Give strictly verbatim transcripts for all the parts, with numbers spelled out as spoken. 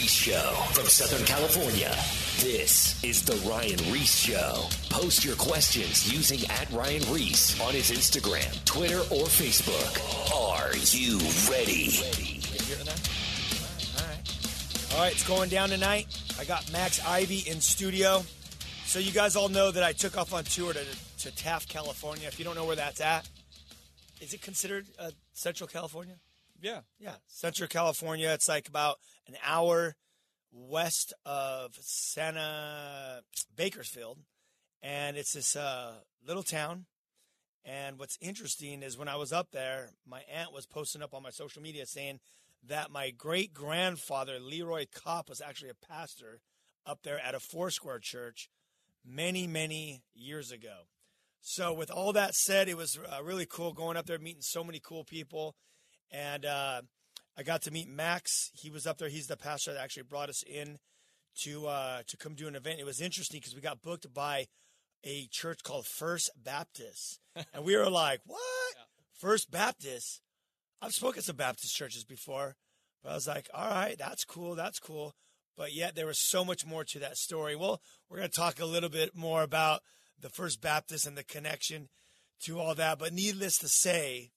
Reese Show from Southern California. This is The Ryan Reese Show. Post your questions using at Ryan Reese on his Instagram, Twitter, or Facebook. Are you ready? All right. All right, it's going down tonight. I got Max Ivy in studio. So you guys all know that I took off on tour to, to Taft, California. If you don't know where that's at, is it considered uh, Central California? Yeah. Yeah, Central California. It's like about an hour west of Santa Bakersfield. And it's this uh, little town. And what's interesting is when I was up there, my aunt was posting up on my social media saying that my great-grandfather, Leroy Kopp, was actually a pastor up there at a Foursquare church many, many years ago. So with all that said, it was uh, really cool going up there, meeting so many cool people. And uh, I got to meet Max. He was up there. He's the pastor that actually brought us in to uh, to come do an event. It was interesting because we got booked by a church called First Baptist. And we were like, what? Yeah. First Baptist? I've spoken to some Baptist churches before. But I was like, all right, that's cool. That's cool. But yet there was so much more to that story. Well, we're going to talk a little bit more about the First Baptist and the connection to all that. But needless to say,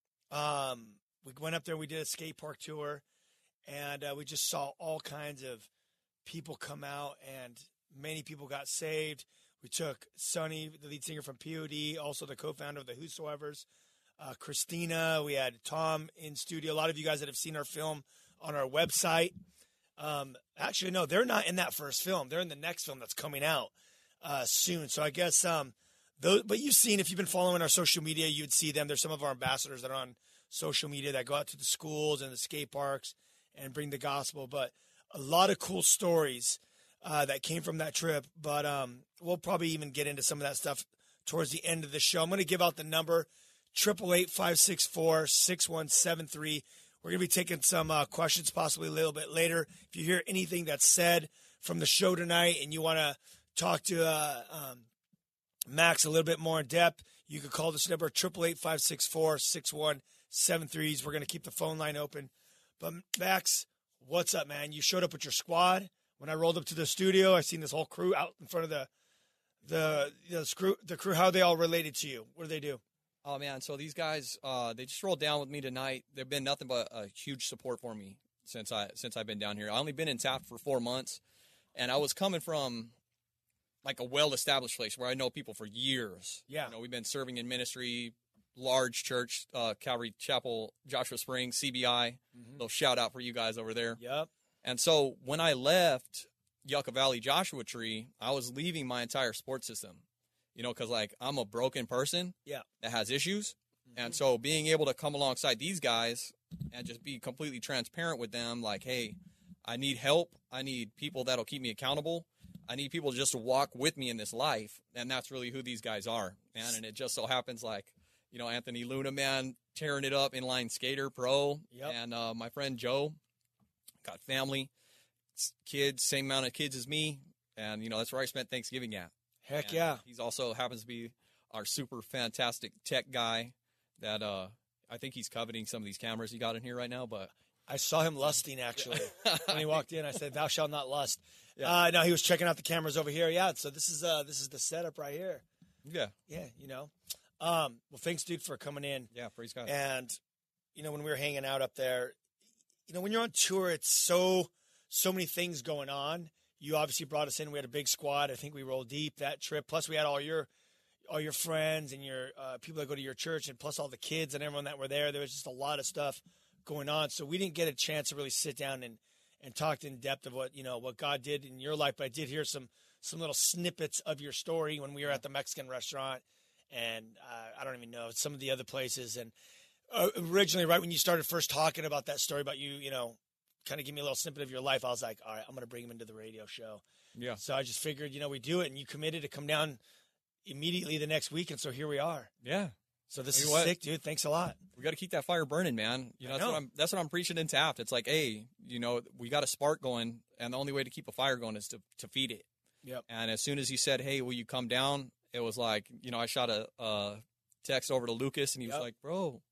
um, we went up there, we did a skate park tour, and uh, we just saw all kinds of people come out, and many people got saved. We took Sonny, the lead singer from P O D, also the co-founder of the Whosoevers, uh, Christina. We had Tom in studio. A lot of you guys that have seen our film on our website. Um, actually, no, they're not in that first film. They're in the next film that's coming out uh, soon. So I guess, um, those, but you've seen, if you've been following our social media, you'd see them. There's some of our ambassadors that are on social media that go out to the schools and the skate parks and bring the gospel. But a lot of cool stories uh, that came from that trip. But um, we'll probably even get into some of that stuff towards the end of the show. I'm going to give out the number, eight eight eight, five six four, six one seven three. We're going to be taking some uh, questions possibly a little bit later. If you hear anything that's said from the show tonight and you want to talk to uh, um, Max a little bit more in depth, you can call this number, eight eight eight, five six four, six one seven three. We're going to keep the phone line open. But Max, what's up, man? You showed up with your squad. When I rolled up to the studio, I seen this whole crew out in front of the the the, screw, the crew. How are they all related to you? What do they do? Oh, man, so these guys, uh, they just rolled down with me tonight. They've been nothing but a huge support for me since, I, since I've been down here. I've only been in Taft for four months, and I was coming from, like, a well-established place where I know people for years. Yeah. You know, we've been serving in ministry, large church, uh, Calvary Chapel, Joshua Springs, C B I. Mm-hmm. Little shout-out for you guys over there. Yep. And so when I left Yucca Valley Joshua Tree, I was leaving my entire support system. You know, because, like, I'm a broken person yeah. that has issues. Mm-hmm. And so being able to come alongside these guys and just be completely transparent with them, like, hey, I need help. I need people that'll keep me accountable. I need people just to walk with me in this life. And that's really who these guys are, man. And it just so happens, like, you know, Anthony Luna, man, tearing it up, inline skater, pro. Yep. And uh, my friend Joe, got family, kids, same amount of kids as me. And, you know, that's where I spent Thanksgiving at. Heck and yeah. He's also happens to be our super fantastic tech guy that uh, I think he's coveting some of these cameras he got in here right now. But I saw him lusting, actually. When he walked in, I said, thou shalt not lust. Yeah. Uh, no, he was checking out the cameras over here. Yeah, so this is uh, this is the setup right here. Yeah. Yeah, you know. Um, well, thanks, dude, for coming in. Yeah, praise God. And, you know, when we were hanging out up there, you know, when you're on tour, it's so, so many things going on. You obviously brought us in. We had a big squad. I think we rolled deep that trip. Plus, we had all your all your friends and your uh, people that go to your church, and plus all the kids and everyone that were there. There was just a lot of stuff going on. So we didn't get a chance to really sit down and, and talk in depth of what, you know, what God did in your life. But I did hear some some little snippets of your story when we were at the Mexican restaurant, and uh, I don't even know, some of the other places. And uh, originally, right when you started first talking about that story about you, you know, kind of give me a little snippet of your life, I was like, all right, I'm going to bring him into the radio show. Yeah. So I just figured, you know, we do it, and you committed to come down immediately the next week, and so here we are. Yeah. So this Tell is you what, sick, dude. Thanks a lot. We got to keep that fire burning, man. You know, I that's know. what I'm. That's what I'm preaching in Taft. It's like, hey, you know, we got a spark going, and the only way to keep a fire going is to to feed it. Yep. And as soon as he said, hey, will you come down? It was like, you know, I shot a, a text over to Lucas, and he was Yep. like, bro,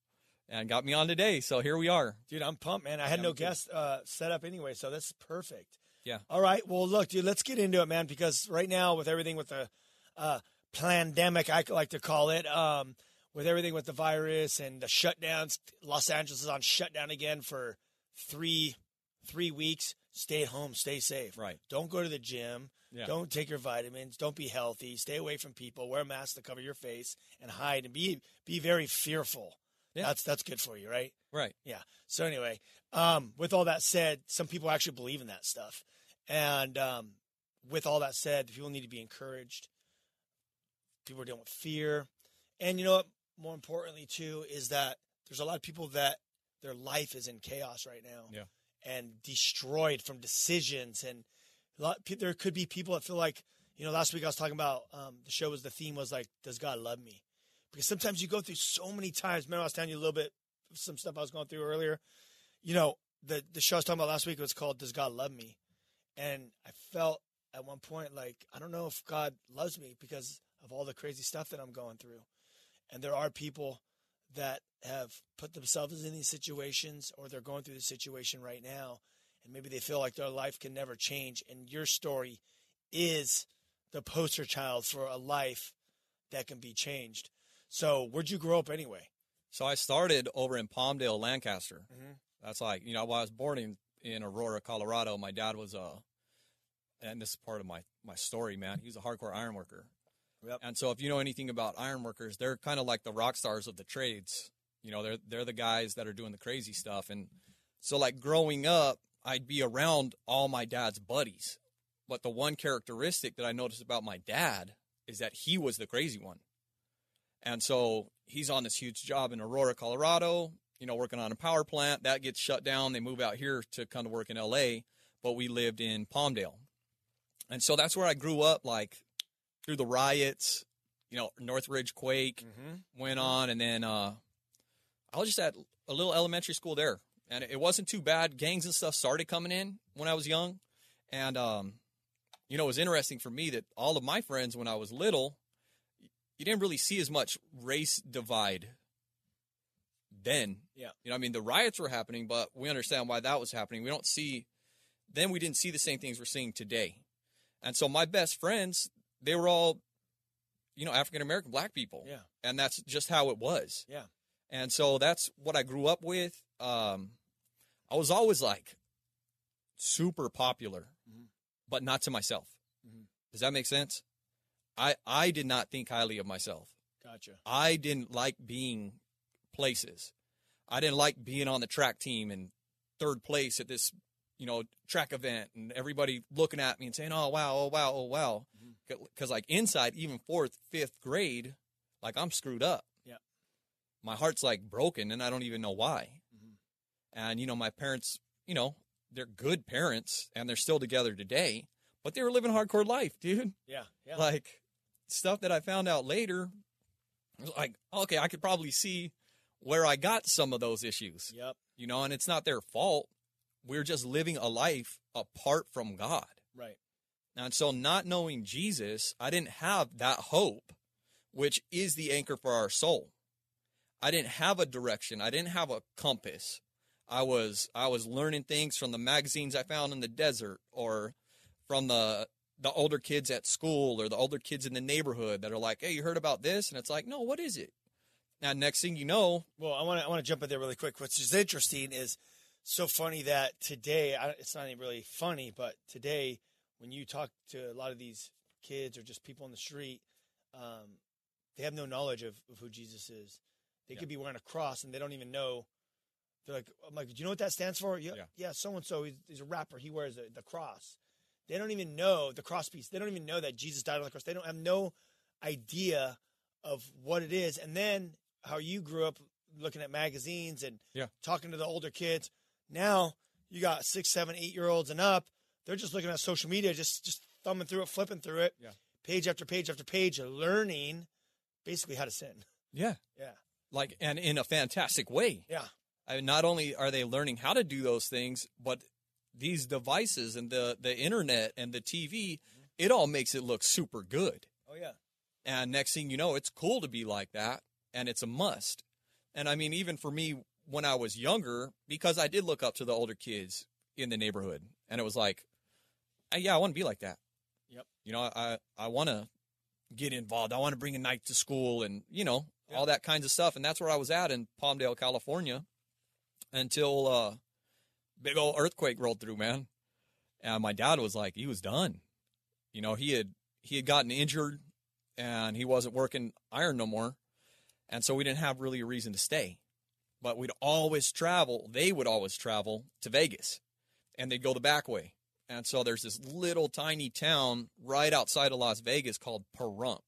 and got me on today. So here we are. Dude, I'm pumped, man. I had Yeah, no me too. guest uh, set up anyway, so that's perfect. Yeah. All right. Well, look, dude, let's get into it, man, because right now with everything with the uh, pandemic, I like to call it, um, with everything with the virus and the shutdowns, Los Angeles is on shutdown again for three three weeks. Stay at home. Stay safe. Right. Don't go to the gym. Yeah. Don't take your vitamins. Don't be healthy. Stay away from people. Wear a mask to cover your face and hide and be be very fearful. Yeah. That's that's good for you, right? Right. Yeah. So anyway, um, with all that said, some people actually believe in that stuff. And um, with all that said, people need to be encouraged. People are dealing with fear. And you know what? More importantly, too, is that there's a lot of people that their life is in chaos right now. Yeah. And destroyed from decisions. And a lot, there could be people that feel like, you know, last week I was talking about, um, the show was, the theme was like, does God love me? Because sometimes you go through so many times. Remember I was telling you a little bit of some stuff I was going through earlier? You know, the, the show I was talking about last week was called Does God Love Me? And I felt at one point like, I don't know if God loves me because of all the crazy stuff that I'm going through. And there are people that have put themselves in these situations, or they're going through the situation right now, and maybe they feel like their life can never change. And your story is the poster child for a life that can be changed. So where'd you grow up anyway? So I started over in Palmdale, Lancaster. Mm-hmm. That's like, you know, while I was born in, in Aurora, Colorado, my dad was a, and this is part of my, my story, man. He was a hardcore iron worker. Yep. And so if you know anything about iron workers, they're kind of like the rock stars of the trades. You know, they're they're the guys that are doing the crazy stuff. And so like growing up, I'd be around all my dad's buddies. But the one characteristic that I noticed about my dad is that he was the crazy one. And so he's on this huge job in Aurora, Colorado, you know, working on a power plant. That gets shut down. They move out here to kind of work in L A, but we lived in Palmdale. And so that's where I grew up, like, through the riots, you know, Northridge quake Mm-hmm. went on. And then uh, I was just at a little elementary school there. And it wasn't too bad. Gangs and stuff started coming in when I was young. And, um, you know, it was interesting for me that all of my friends when I was little, you didn't really see as much race divide then. Yeah. You know, I mean, the riots were happening, but we understand why that was happening. We don't see, then we didn't see the same things we're seeing today. And so my best friends, they were all, you know, African-American black people. Yeah. And that's just how it was. Yeah. And so that's what I grew up with. Um, I was always like super popular, Mhm. but not to myself. Mhm. Does that make sense? I, I did not think highly of myself. Gotcha. I didn't like being places. I didn't like being on the track team and third place at this, you know, track event and everybody looking at me and saying, oh, wow, oh, wow, oh, wow. Because, like, inside, even fourth, fifth grade, like, I'm screwed up. Yeah. My heart's, like, broken, and I don't even know why. Mhm. And, you know, my parents, you know, they're good parents, and they're still together today, but they were living a hardcore life, dude. Yeah. Yeah. Like, stuff that I found out later, I was like, okay, I could probably see where I got some of those issues. Yep. You know, and it's not their fault. We're just living a life apart from God. Right. And so not knowing Jesus, I didn't have that hope, which is the anchor for our soul. I didn't have a direction. I didn't have a compass. I was I was learning things from the magazines I found in the desert, or from the the older kids at school, or the older kids in the neighborhood that are like, hey, you heard about this? And it's like, no, what is it? Now, next thing you know. Well, I want to I want to jump in there really quick. What's just interesting is so funny that today, I, it's not even really funny, but today when you talk to a lot of these kids or just people on the street, um, they have no knowledge of, of who Jesus is. They Yeah. could be wearing a cross and they don't even know. They're like, I'm like, do you know what that stands for? Yeah, Yeah. yeah. So and so, he's a rapper. He wears a, the cross. They don't even know the cross piece. They don't even know that Jesus died on the cross. They don't have no idea of what it is. And then how you grew up looking at magazines and Yeah. talking to the older kids. Now you got six, seven, eight year olds and up. They're just looking at social media, just just thumbing through it, flipping through it, Yeah. page after page after page, learning basically how to sin. Yeah. Yeah, Like, and in a fantastic way. yeah, I mean, not only are they learning how to do those things, but these devices and the, the internet and the T V, it all makes it look super good. oh yeah, And next thing you know, it's cool to be like that, and it's a must. And I mean, even for me, when I was younger, because I did look up to the older kids in the neighborhood, and it was like, yeah, I want to be like that. Yep. You know, I, I want to get involved. I want to bring a knife to school and, you know, yeah. all that kinds of stuff. And that's where I was at in Palmdale, California, until uh, big old earthquake rolled through, man. And my dad was like, he was done. You know, he had he had gotten injured, and he wasn't working iron no more. And so we didn't have really a reason to stay. But we'd always travel. They would always travel to Vegas, and they'd go the back way. And so there's this little tiny town right outside of Las Vegas called Pahrump.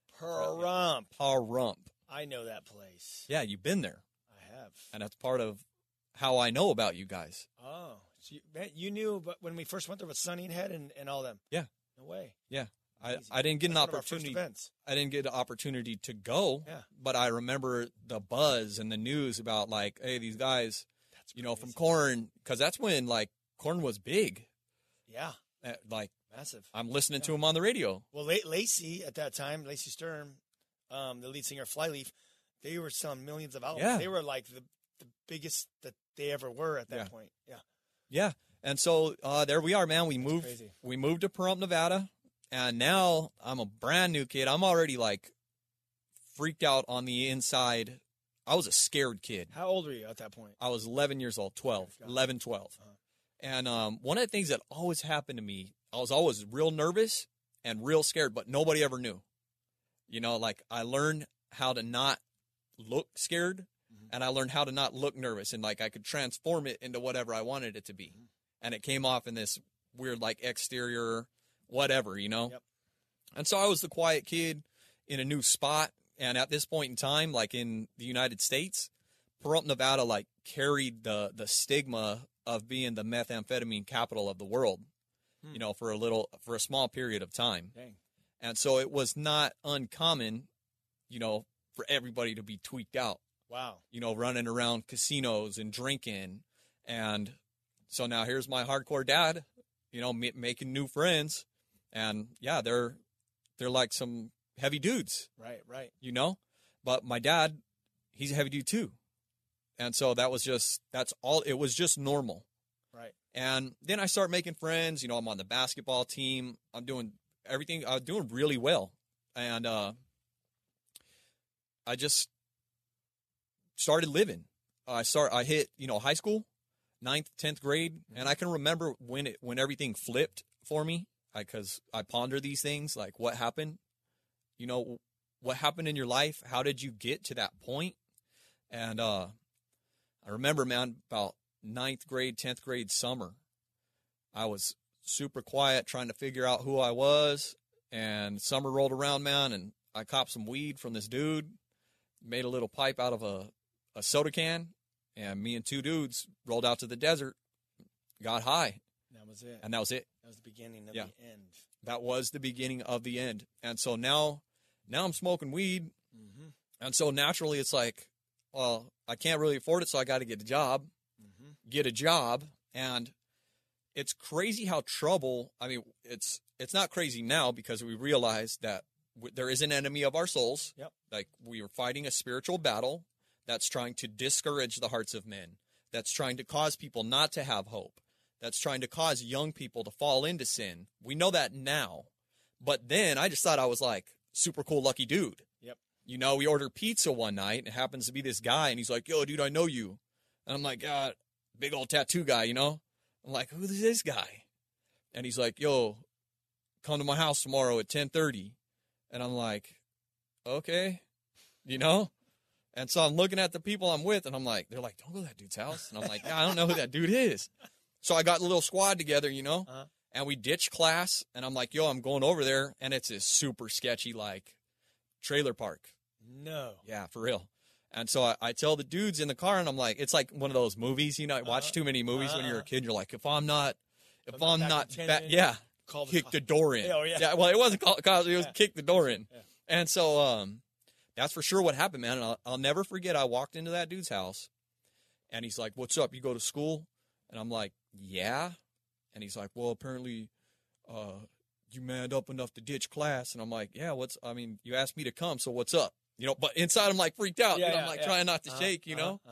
Pahrump. Pahrump. I know that place. Yeah, you've been there. I have. And that's part of how I know about you guys. Oh, so you, man, you knew but when we first went there with Sonny and Head and, and all them? Yeah. No way. Yeah. I, I didn't get an That's one of our first opportunity. events. I didn't get an opportunity to go, Yeah. but I remember the buzz and the news about like, hey, these guys, That's you know, crazy. from Korn, because that's when like Korn was big. Yeah. Uh, Like Massive. I'm listening Yeah. to him on the radio. Well, La- Lacey at that time, Lacey Sturm, um, the lead singer of Flyleaf, they were selling millions of albums. Yeah. They were like the, the biggest that they ever were at that Yeah. point. Yeah. Yeah, and so uh, there we are, man. We That's moved. crazy. We moved to Pahrump, Nevada, and now I'm a brand new kid. I'm already like freaked out on the inside. I was a scared kid. How old were you at that point? I was eleven years old, twelve, Got it. eleven, twelve. Uh-huh. And um, one of the things that always happened to me, I was always real nervous and real scared, but nobody ever knew. You know, like I learned how to not look scared, Mhm. and I learned how to not look nervous, and like I could transform it into whatever I wanted it to be. Mhm. And it came off in this weird like exterior whatever, you know? Yep. And so I was the quiet kid in a new spot. And at this point in time, like in the United States, Pahrump, Nevada, like carried the the stigma of being the methamphetamine capital of the world, Hmm. you know, for a little, for a small period of time. Dang. And so it was not uncommon, you know, for everybody to be tweaked out, Wow. you know, running around casinos and drinking. And so now here's my hardcore dad, you know, m- making new friends. And yeah, they're, they're like some heavy dudes, Right, right. you know, but my dad, he's a heavy dude too. And so that was just, that's all, it was just normal. Right. And then I start making friends, you know, I'm on the basketball team. I'm doing everything, I'm doing really well. And, uh, I just started living. I start, I hit, you know, high school, ninth, tenth grade. And I can remember when it, when everything flipped for me, because I, I ponder these things, like what happened, you know, what happened in your life? How did you get to that point? And, uh, I remember, man, about ninth grade, tenth grade summer, I was super quiet trying to figure out who I was. And summer rolled around, man, and I copped some weed from this dude, made a little pipe out of a, a soda can, and me and two dudes rolled out to the desert, got high, That was it. and that was it. That was the beginning of Yeah. the end. That was the beginning of the end. And so now, now I'm smoking weed, Mm-hmm. and so naturally it's like, well, I can't really afford it, so I got to get a job. Mm-hmm. get a job. And it's crazy how trouble, I mean, it's it's not crazy now because we realize that w- there is an enemy of our souls. Yep. Like we are fighting a spiritual battle that's trying to discourage the hearts of men, that's trying to cause people not to have hope, that's trying to cause young people to fall into sin. We know that now. But then I just thought I was like super cool, lucky dude. Yep. You know, we ordered pizza one night and it happens to be this guy and he's like, yo, dude, I know you. And I'm like, God, big old tattoo guy, you know? I'm like, who is this guy? And he's like, yo, come to my house tomorrow at ten thirty. And I'm like, okay, you know? And so I'm looking at the people I'm with and I'm like, they're like, don't go to that dude's house. And I'm like, yeah, I don't know who that dude is. So I got a little squad together, you know? Uh-huh. And we ditched class and I'm like, yo, I'm going over there. And it's this super sketchy, like, trailer park. No. Yeah, for real. And so I, I tell the dudes in the car, and I'm like, it's like one of those movies, you know, I watch Uh-huh. too many movies when you're a Uh-huh. kid. You're like, if I'm not, if If I'm I'm not not, back in ba- ten yeah, Call the kick co- the door in. Oh, yeah. Well, it wasn't called, cause it was Yeah. kick the door in. Yeah. And so, um, that's for sure what happened, man. And I'll, I'll never forget. I walked into that dude's house, and he's like, "What's up? You go to school?" And I'm like, "Yeah." And he's like, "Well, apparently, uh, you manned up enough to ditch class." And I'm like, "Yeah, what's? I mean, you asked me to come, so what's up?" You know. But inside, I'm like freaked out. Yeah, dude. I'm yeah, like yeah. trying not to Uh-huh, shake, you know. uh-huh, uh-huh.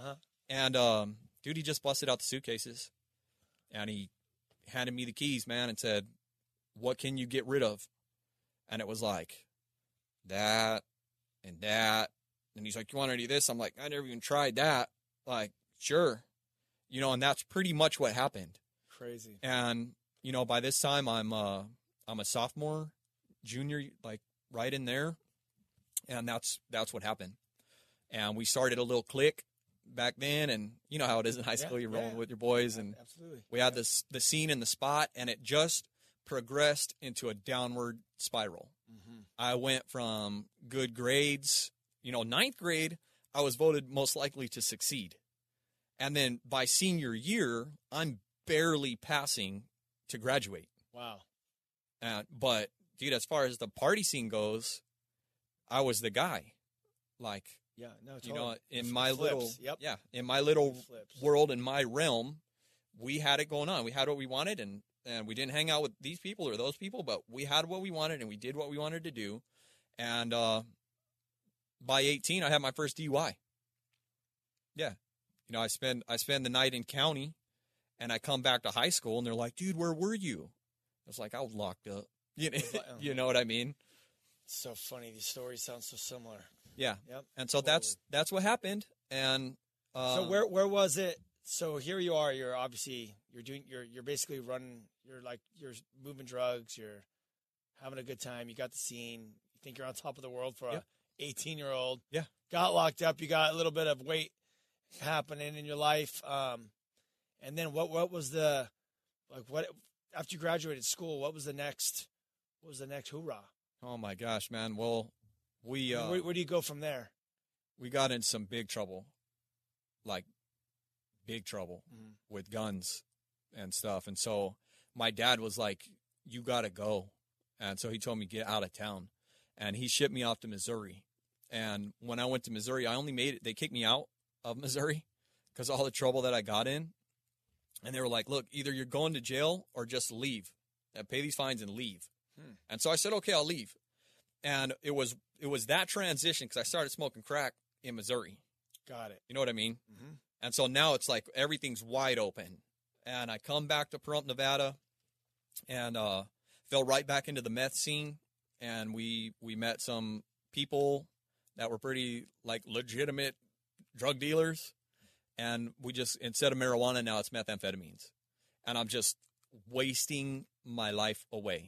And, um, dude, he just busted out the suitcases. And he handed me the keys, man, and said, what can you get rid of? And it was like, that and that. And he's like, you want any of this? I'm like, I never even tried that. Like, sure. You know, and that's pretty much what happened. Crazy. And, you know, by this time, I'm uh, I'm a sophomore, junior, like, right in there. And that's that's what happened. And we started a little clique back then. And you know how it is in high school. Yeah, You're rolling yeah. with your boys. And Absolutely. we had this the scene in the spot, and it just progressed into a downward spiral. Mm-hmm. I went from good grades, you know, ninth grade, I was voted most likely to succeed. And then by senior year, I'm barely passing to graduate. Wow. Uh, but, dude, as far as the party scene goes, I was the guy. Like, Yeah, no, totally. you know, in The my flips. little, Yep. yeah, in my little Flips. world, in my realm, we had it going on. We had what we wanted, and, and we didn't hang out with these people or those people, but we had what we wanted, and we did what we wanted to do. And uh, by eighteen, I had my first D U I. Yeah. You know, I spend I spend the night in county, and I come back to high school, and they're like, dude, where were you? I was like, I was locked up. You know, you know what I mean? It's so funny. These stories sound so similar. Yeah. Yep. And so that's that's what happened. And uh, So where where was it? So here you are. You're obviously you're doing you're you're basically running. You're like you're moving drugs. You're having a good time. You got the scene. You think you're on top of the world for Yep. a eighteen year old. Yeah. Got locked up. You got a little bit of weight happening in your life. Um, and then what what was the like what after you graduated school? What was the next? What was the next hoorah? Oh my gosh, man. Well, we uh, where, where do you go from there? we got in some big trouble, like big trouble Mhm. with guns and stuff. And so my dad was like, "You gotta go," and so he told me get out of town, and he shipped me off to Missouri. And when I went to Missouri, I only made it. They kicked me out of Missouri because of all the trouble that I got in. And they were like, "Look, either you're going to jail or just leave, and pay these fines and leave." Hmm. And so I said, "Okay, I'll leave." And it was it was that transition because I started smoking crack in Missouri. Got it. You know what I mean? Mm-hmm. And so now it's like everything's wide open. And I come back to Pahrump, Nevada, and uh, fell right back into the meth scene. And we we met some people that were pretty like legitimate drug dealers. And we just, instead of marijuana, now it's methamphetamines. And I'm just wasting my life away.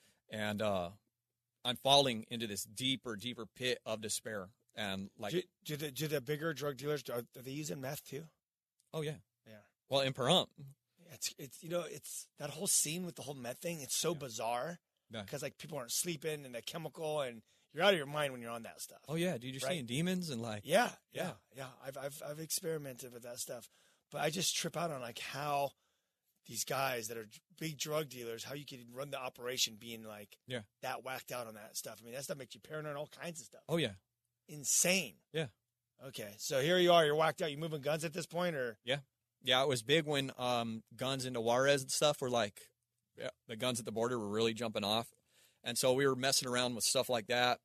And uh, I'm falling into this deeper, deeper pit of despair. And like, Do, do the do the bigger drug dealers are, are they using meth too? oh yeah, Yeah. well in Pahrump, It's it's you know it's that whole scene with the whole meth thing. It's so bizarre Yeah. because like people aren't sleeping and the chemical and you're out of your mind when you're on that stuff. oh yeah, dude, you're Right. seeing demons and like, Yeah, yeah, Yeah. yeah. I've I've I've experimented with that stuff, but I just trip out on like how these guys that are big drug dealers, how you can run the operation being like Yeah. that whacked out on that stuff. I mean, that stuff makes you paranoid, all kinds of stuff. oh yeah, Insane. Yeah. Okay, so here you are. You're whacked out. You moving guns at this point, or yeah, it was big when um, guns into Juarez and stuff were like, yeah, the guns at the border were really jumping off, and so we were messing around with stuff like that.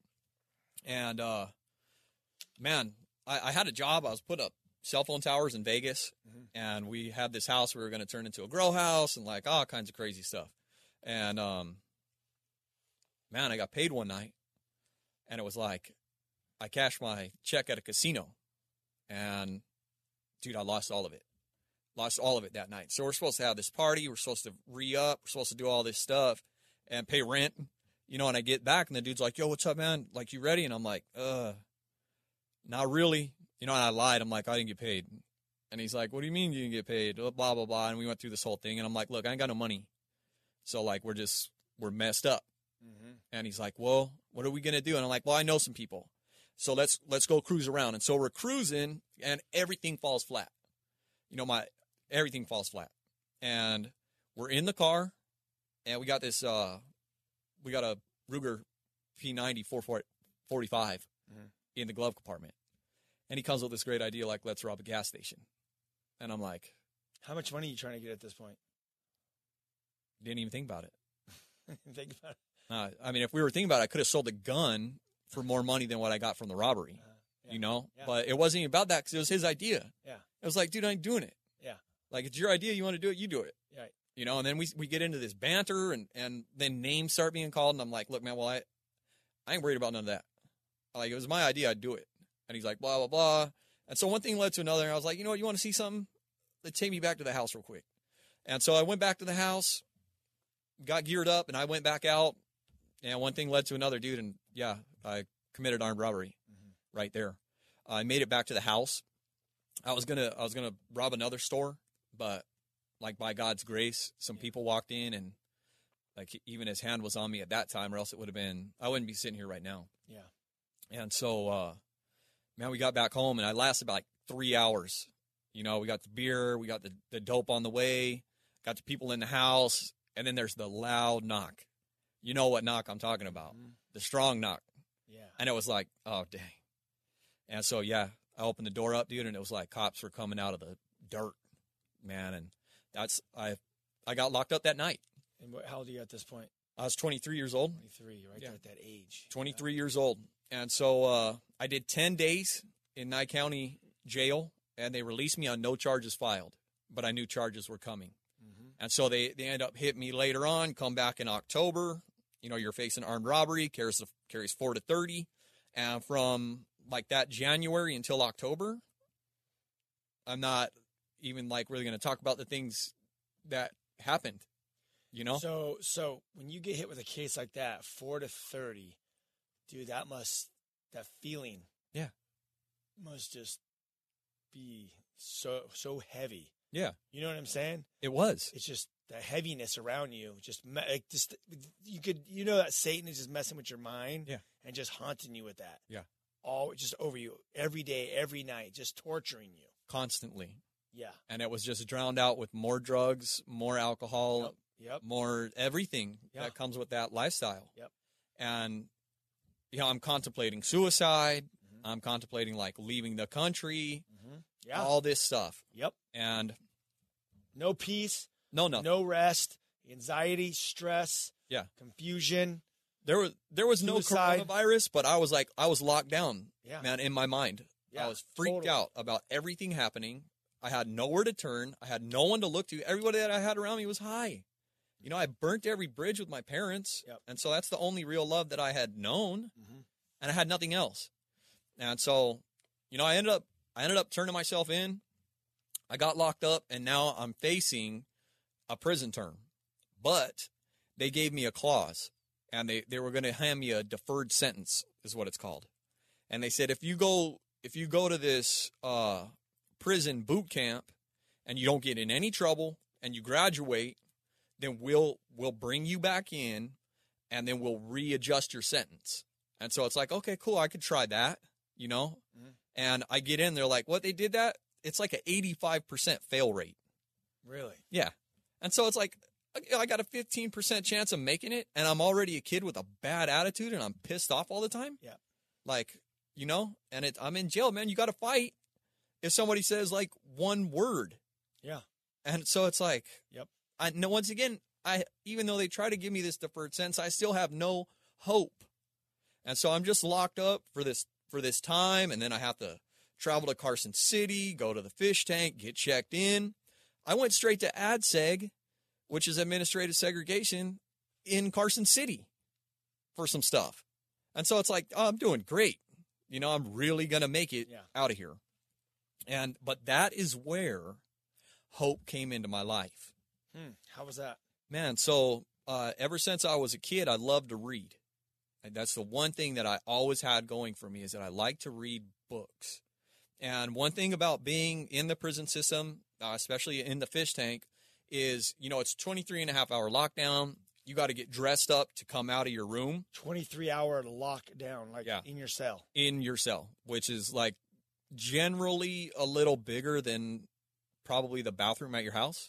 And uh, man, I, I had a job. I was putting up cell phone towers in Vegas, Mhm. and we had this house we were going to turn into a grow house and like all kinds of crazy stuff. And um, man, I got paid one night, and it was like I cashed my check at a casino, and dude, I lost all of it. Lost all of it that night. So we're supposed to have this party. We're supposed to re-up. We're supposed to do all this stuff and pay rent. You know, and I get back, and the dude's like, yo, what's up, man? Like, you ready? And I'm like, uh, not really. You know, and I lied. I'm like, I didn't get paid. And he's like, what do you mean you didn't get paid? Blah, blah, blah. And we went through this whole thing. And I'm like, look, I ain't got no money. So, like, we're just, we're messed up. mm-hmm. And he's like, well, what are we going to do? And I'm like, well, I know some people. So let's let's go cruise around. And so we're cruising, and everything falls flat. You know, my everything falls flat. And we're in the car, and we got this, uh, we got a Ruger P ninety four forty-five Mhm. in the glove compartment. And he comes with this great idea, like, let's rob a gas station. And I'm like, How much money are you trying to get at this point? didn't even think about it. Think about it. Uh, I mean, if we were thinking about it, I could have sold the gun for more money than what I got from the robbery. Yeah. you know? Yeah. But it wasn't even about that because it was his idea. Yeah. It was like, dude, I ain't doing it. Yeah. Like, it's your idea. You want to do it, you do it. Right. You know, and then we we get into this banter, and, and then names start being called, and I'm like, look, man, well, I, I ain't worried about none of that. Like, it was my idea, I'd do it. And he's like, blah, blah, blah. And so one thing led to another, and I was like, you know what, you want to see something? Let's take me back to the house real quick. And so I went back to the house, got geared up, and I went back out, and one thing led to another, dude, and yeah, I committed armed robbery mm-hmm. right there. I made it back to the house. I was gonna I was gonna rob another store, but like by God's grace, some yeah. people walked in, and like even his hand was on me at that time, or else it would have been I wouldn't be sitting here right now. Yeah. And so, uh, man, we got back home, and I lasted about like three hours. You know, we got the beer, we got the, the dope on the way, got the people in the house, and then there's the loud knock. You know what knock I'm talking about, mm-hmm. the strong knock. Yeah. And it was like, oh, dang. And so, yeah, I opened the door up, dude, and it was like cops were coming out of the dirt, man. And that's, I I got locked up that night. And what, how old are you at this point? I was twenty-three years old. twenty-three, you're right yeah. there at that age. twenty-three yeah. years old. And so uh, I did ten days in Nye County Jail, and they released me on no charges filed, but I knew charges were coming. Mm-hmm. And so they, they end up hitting me later on, come back in October. You know, you're facing armed robbery, carries, carries four to thirty. And from like that January until October, I'm not even like really going to talk about the things that happened, you know? So, so when you get hit with a case like that, four to thirty, dude, that must, that feeling. Yeah. Must just be so, so heavy. Yeah. You know what I'm saying? It was. It's just the heaviness around you. Just, like, just, you could, you know that Satan is just messing with your mind. Yeah. And just haunting you with that. Yeah. All just over you every day, every night, just torturing you. Constantly. Yeah. And it was just drowned out with more drugs, more alcohol, yep. Yep. more everything yeah. that comes with that lifestyle. Yep. And, you know, I'm contemplating suicide. Mm-hmm. I'm contemplating, like, leaving the country. Mm-hmm. Yeah. All this stuff. Yep. And no peace. No, no. No rest. Anxiety, stress. Yeah. Confusion. There was there was suicide. No coronavirus, but I was like I was locked down, yeah. man, in my mind. Yeah, I was freaked totally. out about everything happening. I had nowhere to turn. I had no one to look to. Everybody that I had around me was high. You know, I burnt every bridge with my parents, yep. and so that's the only real love that I had known, mm-hmm. and I had nothing else. And so, you know, I ended up I ended up turning myself in. I got locked up, and now I'm facing a prison term, but they gave me a clause. And they, they were going to hand me a deferred sentence, is what it's called. And they said, if you go if you go to this uh, prison boot camp and you don't get in any trouble and you graduate, then we'll we'll bring you back in and then we'll readjust your sentence. And so it's like, okay, cool, I could try that, you know. Mm-hmm. And I get in, they're like, what, they did that? It's like an eighty-five percent fail rate. Really? Yeah. And so it's like, I got a fifteen percent chance of making it, and I'm already a kid with a bad attitude, and I'm pissed off all the time. Yeah. Like, you know, and it, I'm in jail, man. You got to fight if somebody says, like, one word. Yeah. And so it's like, yep. I know, once again, I even though they try to give me this deferred sentence, I still have no hope. And so I'm just locked up for this for this time, and then I have to travel to Carson City, go to the fish tank, get checked in. I went straight to A D S E G, which is administrative segregation in Carson City for some stuff. And so it's like, oh, I'm doing great. You know, I'm really going to make it yeah. out of here. And, but that is where hope came into my life. Hmm. How was that? Man, so uh, ever since I was a kid, I loved to read. And that's the one thing that I always had going for me, is that I like to read books. And one thing about being in the prison system, uh, especially in the fish tank, is, you know, it's twenty-three and a half hour lockdown. You got to get dressed up to come out of your room. twenty-three hour lockdown, like yeah. in your cell. In your cell, which is like generally a little bigger than probably the bathroom at your house.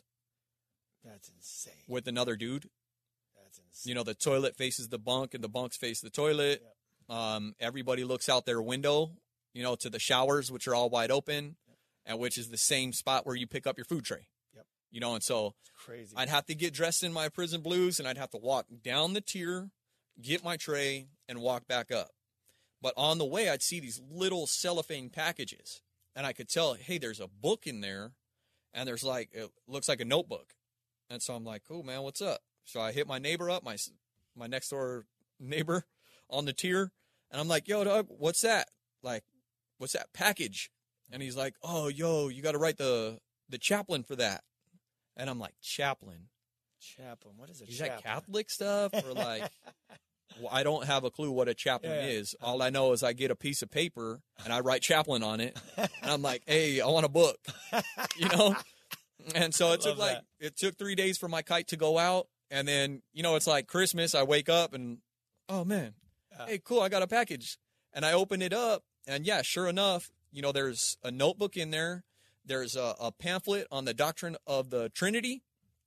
That's insane. With another dude. That's insane. You know, the toilet faces the bunk and the bunks face the toilet. Yep. Um, everybody looks out their window, you know, to the showers, which are all wide open, yep. and which is the same spot where you pick up your food tray. You know, and so it's crazy. I'd have to get dressed in my prison blues, and I'd have to walk down the tier, get my tray, and walk back up. But on the way, I'd see these little cellophane packages, and I could tell, hey, there's a book in there, and there's like, it looks like a notebook. And so I'm like, cool, man, what's up? So I hit my neighbor up, my my next door neighbor on the tier, and I'm like, yo, dog, what's that? Like, what's that package? And he's like, oh, yo, you got to write the the chaplain for that. And I'm like, chaplain? Chaplain, what is a Is chaplain? that Catholic stuff? Or like, well, I don't have a clue what a chaplain Yeah. is. All I know is I get a piece of paper and I write chaplain on it. And I'm like, hey, I want a book, you know? And so it took Love like, it took three days for my kite to go out. And then, you know, it's like Christmas. I wake up and, oh, man, Yeah. hey, cool, I got a package. And I open it up. And, yeah, sure enough, you know, there's a notebook in there. There's a, a pamphlet on the doctrine of the Trinity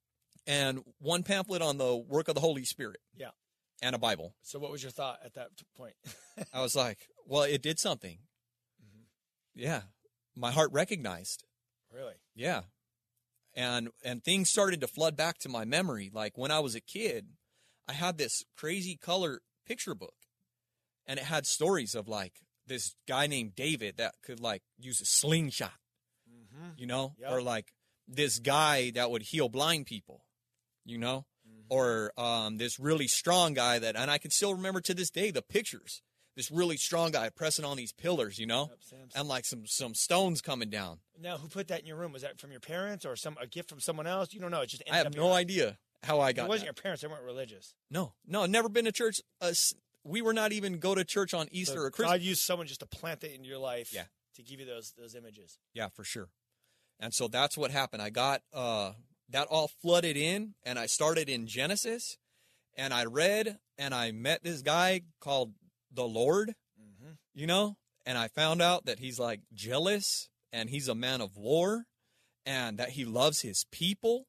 and one pamphlet on the work of the Holy Spirit. Yeah. And a Bible. So what was your thought at that t- point? I was like, well, it did something. Mhm. Yeah. My heart recognized. Really? Yeah. And and things started to flood back to my memory. Like when I was a kid, I had this crazy color picture book. And it had stories of like this guy named David that could like use a slingshot, Mm-hmm. you know? Yep. Or like this guy that would heal blind people, you know? Mm-hmm. Or um, this really strong guy that, and I can still remember to this day the pictures. This really strong guy pressing on these pillars, you know? Yep, Samson. And like some some stones coming down. Now, who put that in your room? Was that from your parents or some a gift from someone else? You don't know. It just I ended have up in no your- idea how I got It wasn't that. your parents. They weren't religious. No, no, never been to church. Uh, s- we were not even go to church on Easter So or Christmas. God used someone just to plant it into your life. Yeah. To give you those those images. Yeah, for sure. And so that's what happened. I got uh, that all flooded in, and I started in Genesis, and I read, and I met this guy called the Lord, Mm-hmm. you know, and I found out that he's like jealous, and he's a man of war, and that he loves his people,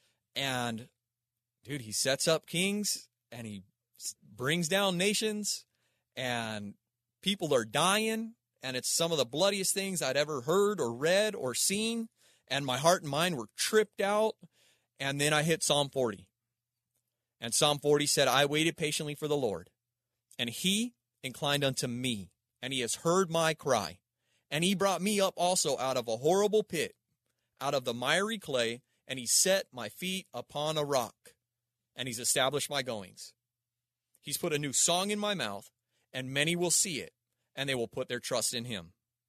and dude, he sets up kings, and he s- brings down nations, and people are dying, and it's some of the bloodiest things I'd ever heard or read or seen, and my heart and mind were tripped out, and then I hit Psalm forty. And Psalm forty said, I waited patiently for the Lord, and he inclined unto me, and he has heard my cry, and he brought me up also out of a horrible pit, out of the miry clay, and he set my feet upon a rock, and he's established my goings. He's put a new song in my mouth, and many will see it, and they will put their trust in him.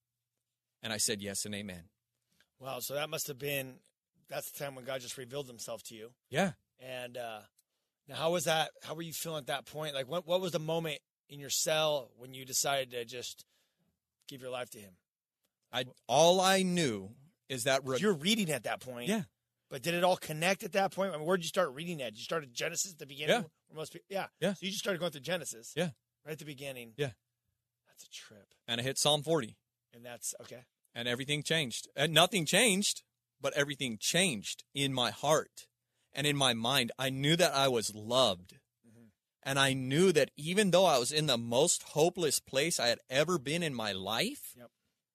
And I said yes and amen. Wow. So that must have been that's the time when God just revealed himself to you. Yeah. And uh, now, how was that? How were you feeling at that point? Like, what what was the moment in your cell when you decided to just give your life to him? I all I knew is that re- You're reading at that point. yeah, But did it all connect at that point? I mean, where did you start reading at? Did you start at Genesis at the beginning? Yeah. Where most people, yeah. Yeah. So you just started going through Genesis. Yeah. Right at the beginning. Yeah. That's a trip. and I hit Psalm forty, And that's okay. and everything changed. And nothing changed, but everything changed in my heart and in my mind. I knew that I was loved. Mhm. And I knew that even though I was in the most hopeless place I had ever been in my life, Yep.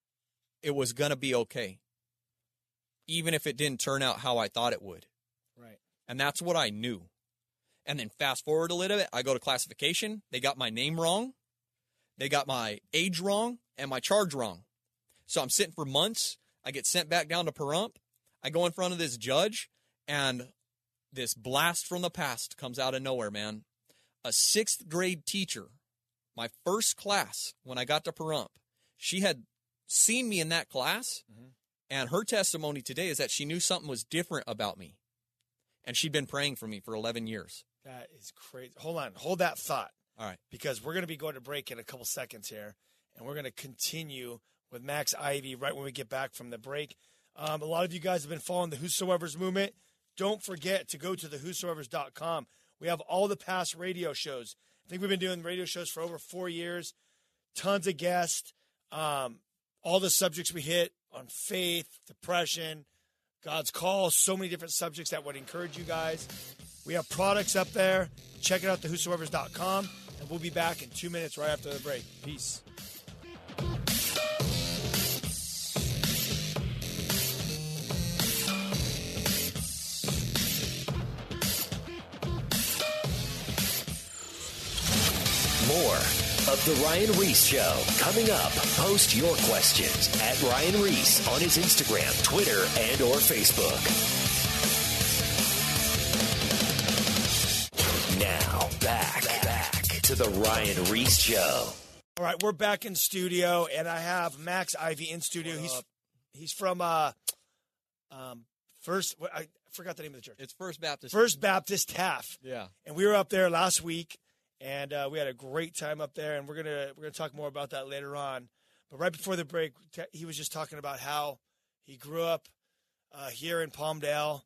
it was going to be okay. Even if it didn't turn out how I thought it would. Right. And that's what I knew. And then fast forward a little bit, I go to classification. They got my name wrong. They got my age wrong and my charge wrong. So I'm sitting for months. I get sent back down to Pahrump. I go in front of this judge, and this blast from the past comes out of nowhere, man. A sixth grade teacher, my first class when I got to Pahrump, she had seen me in that class, Mhm. and her testimony today is that she knew something was different about me. And she'd been praying for me for eleven years. That is crazy. Hold on. Hold that thought. All right. Because we're going to be going to break in a couple seconds here. And we're going to continue with Max Ivy right when we get back from the break. Um, a lot of you guys have been following the Whosoever's movement. Don't forget to go to the whosoevers dot com. We have all the past radio shows. I think we've been doing radio shows for over four years. Tons of guests. Um, all the subjects we hit on faith, depression, God's call, so many different subjects that would encourage you guys. We have products up there. Check it out, the whosoevers dot com. And we'll be back in two minutes right after the break. Peace. More of The Ryan Reese Show. Coming up, post your questions at Ryan Reese on his Instagram, Twitter, and or Facebook. Now, back, back to The Ryan Reese Show. All right, we're back in studio, and I have Max Ivy in studio. He's he's from uh, um, First, I forgot the name of the church. It's First Baptist. First Baptist Taft. Yeah. And we were up there last week, and uh, we had a great time up there, and we're gonna we're gonna talk more about that later on. But right before the break, he was just talking about how he grew up uh, here in Palmdale,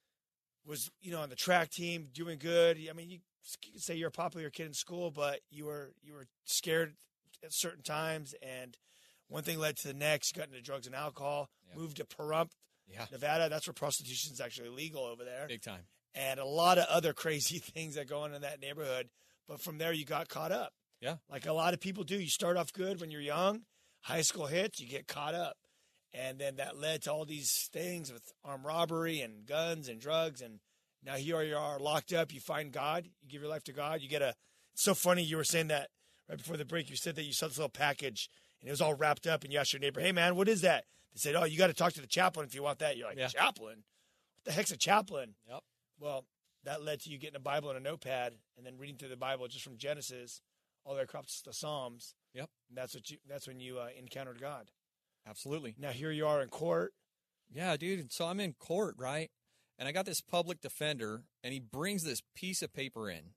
was you know on the track team, doing good. I mean, you, you could say you're a popular kid in school, but you were you were scared at certain times, and one thing led to the next. You got into drugs and alcohol. Yeah. Moved to Pahrump, yeah. Nevada. That's where prostitution is actually legal over there. Big time. And a lot of other crazy things that go on in that neighborhood. But from there, you got caught up. Yeah. Like a lot of people do. You start off good when you're young. High school hits, you get caught up. And then that led to all these things with armed robbery and guns and drugs. And now here you are locked up. You find God. You give your life to God. You get a – it's so funny you were saying that right before the break. You said that you saw this little package, and it was all wrapped up. And you asked your neighbor, hey, man, what is that? They said, oh, you got to talk to the chaplain if you want that. You're like, yeah. Chaplain? What the heck's a chaplain? Yep. Well, that led to you getting a Bible and a notepad and then reading through the Bible just from Genesis all the way across the Psalms. Yep. And that's what you. That's when you uh, encountered God. Absolutely. Now here you are in court. Yeah, dude. So I'm in court, right? And I got this public defender, and he brings this piece of paper in.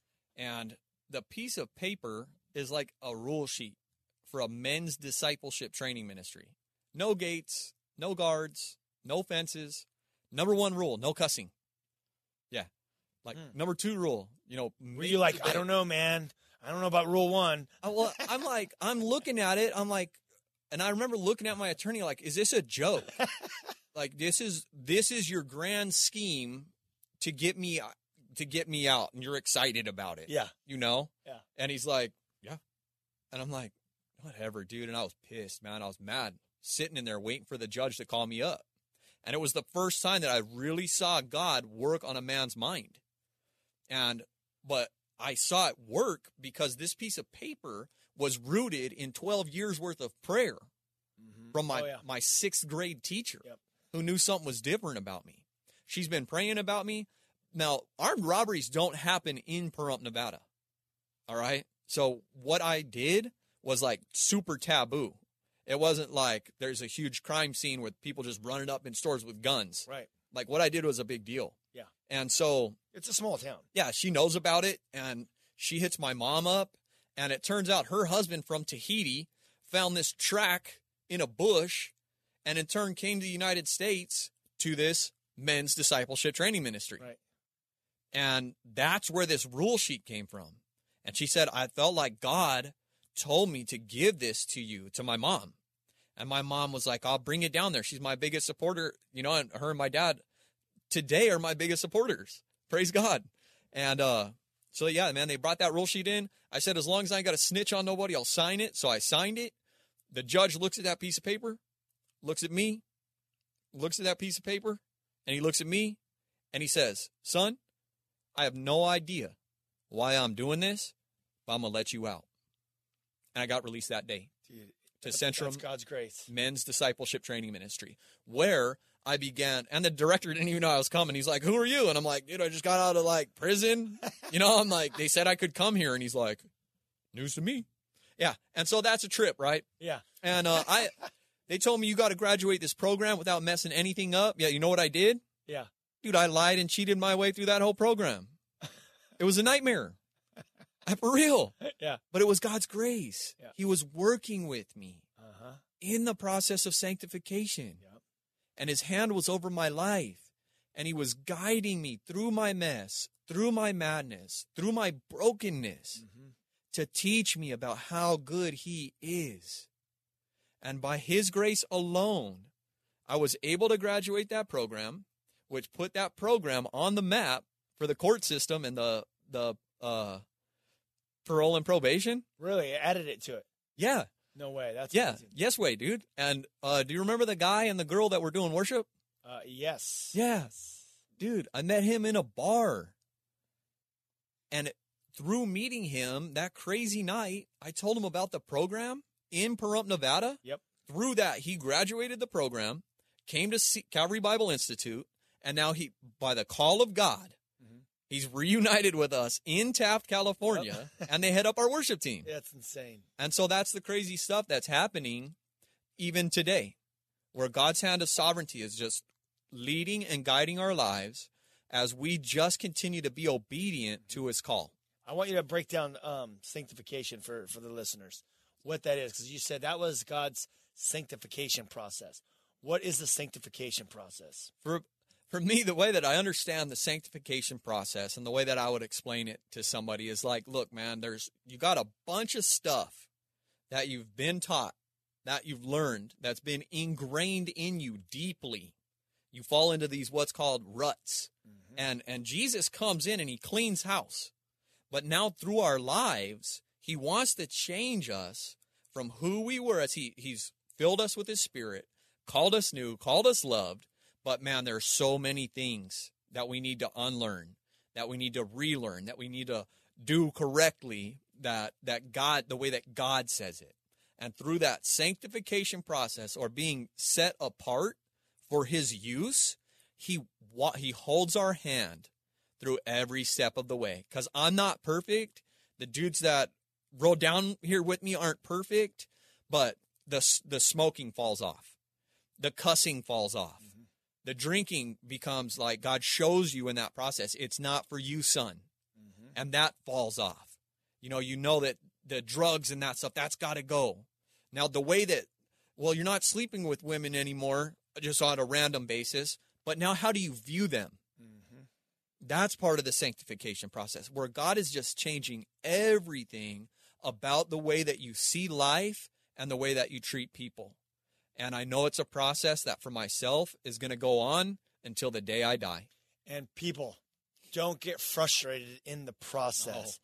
And the piece of paper is like a rule sheet for a men's discipleship training ministry. No gates, no guards, no fences. Number one rule, no cussing. Yeah. Like mm. number two rule, you know. Were you like, I don't know, man. I don't know about rule one. I, well, I'm like, I'm looking at it. I'm like, and I remember looking at my attorney like, is this a joke? Like, this is this is your grand scheme to get me to get me out, and you're excited about it. Yeah. You know? Yeah. And he's like, yeah. And I'm like, whatever, dude. And I was pissed, man. I was mad, sitting in there waiting for the judge to call me up. And it was the first time that I really saw God work on a man's mind. And, but I saw it work because this piece of paper was rooted in twelve years worth of prayer mm-hmm. from my, oh, yeah. my sixth grade teacher yep. who knew something was different about me. She's been praying about me. Now, armed robberies don't happen in Pahrump, Nevada. All right. So what I did was like super taboo. It wasn't like there's a huge crime scene with people just running up in stores with guns. Right. Like what I did was a big deal. Yeah. And so it's a small town. Yeah, she knows about it, and she hits my mom up, and it turns out her husband from Tahiti found this track in a bush and in turn came to the United States to this men's discipleship training ministry. Right. And that's where this rule sheet came from. And she said, I felt like God told me to give this to you, to my mom. And my mom was like, I'll bring it down there. She's my biggest supporter. You know, and her and my dad today are my biggest supporters. Praise God. And uh, so, yeah, man, they brought that rule sheet in. I said, as long as I ain't got to snitch on nobody, I'll sign it. So I signed it. The judge looks at that piece of paper, looks at me, looks at that piece of paper, and he looks at me, and he says, son, I have no idea why I'm doing this, but I'm going to let you out. And I got released that day. Dude, to that's, Centrum that's God's grace. Men's Discipleship Training Ministry, where I began, and the director didn't even know I was coming. He's like, who are you? And I'm like, dude, I just got out of like prison. You know, I'm like, they said I could come here. And he's like, news to me. Yeah. And so that's a trip, right? Yeah. And uh, I, they told me you got to graduate this program without messing anything up. Yeah. You know what I did? Yeah. Dude, I lied and cheated my way through that whole program. It was a nightmare. For real. Yeah. But it was God's grace. Yeah. He was working with me uh-huh. in the process of sanctification. Yep. And his hand was over my life. And he was guiding me through my mess, through my madness, through my brokenness mm-hmm. to teach me about how good he is. And by his grace alone, I was able to graduate that program, which put that program on the map for the court system and the, the, uh, parole and probation. Really? Added it to it? Yeah. No way. That's yeah. amazing. Yes way, dude. And uh, do you remember the guy and the girl that were doing worship? Uh, yes. Yeah. Dude, I met him in a bar. And through meeting him that crazy night, I told him about the program in Pahrump, Nevada. Yep. Through that, he graduated the program, came to C- Calvary Bible Institute, and now he, by the call of God, mm-hmm. he's reunited with us in Taft, California, yep. and they head up our worship team. That's insane. And so that's the crazy stuff that's happening even today, where God's hand of sovereignty is just leading and guiding our lives as we just continue to be obedient to his call. I want you to break down um, sanctification for, for the listeners, what that is, because you said that was God's sanctification process. What is the sanctification process? For for me, the way that I understand the sanctification process and the way that I would explain it to somebody is like, look, man, there's you got a bunch of stuff that you've been taught, that you've learned, that's been ingrained in you deeply. You fall into these what's called ruts. Mm-hmm. And and Jesus comes in and he cleans house. But now through our lives, he wants to change us from who we were as he he's filled us with his spirit, called us new, called us loved. But man, there are so many things that we need to unlearn, that we need to relearn, that we need to do correctly, that that God, the way that God says it. And through that sanctification process, or being set apart for his use, he he holds our hand through every step of the way. Because I'm not perfect. The dudes that rode down here with me aren't perfect, but the the smoking falls off. The cussing falls off. Mm-hmm. The drinking becomes like God shows you in that process. It's not for you, son. Mm-hmm. And that falls off. You know, you know that the drugs and that stuff, that's got to go. Now, the way that, well, you're not sleeping with women anymore just on a random basis, but now how do you view them? Mm-hmm. That's part of the sanctification process, where God is just changing everything about the way that you see life and the way that you treat people. And I know it's a process that for myself is going to go on until the day I die. And people, don't get frustrated in the process. No.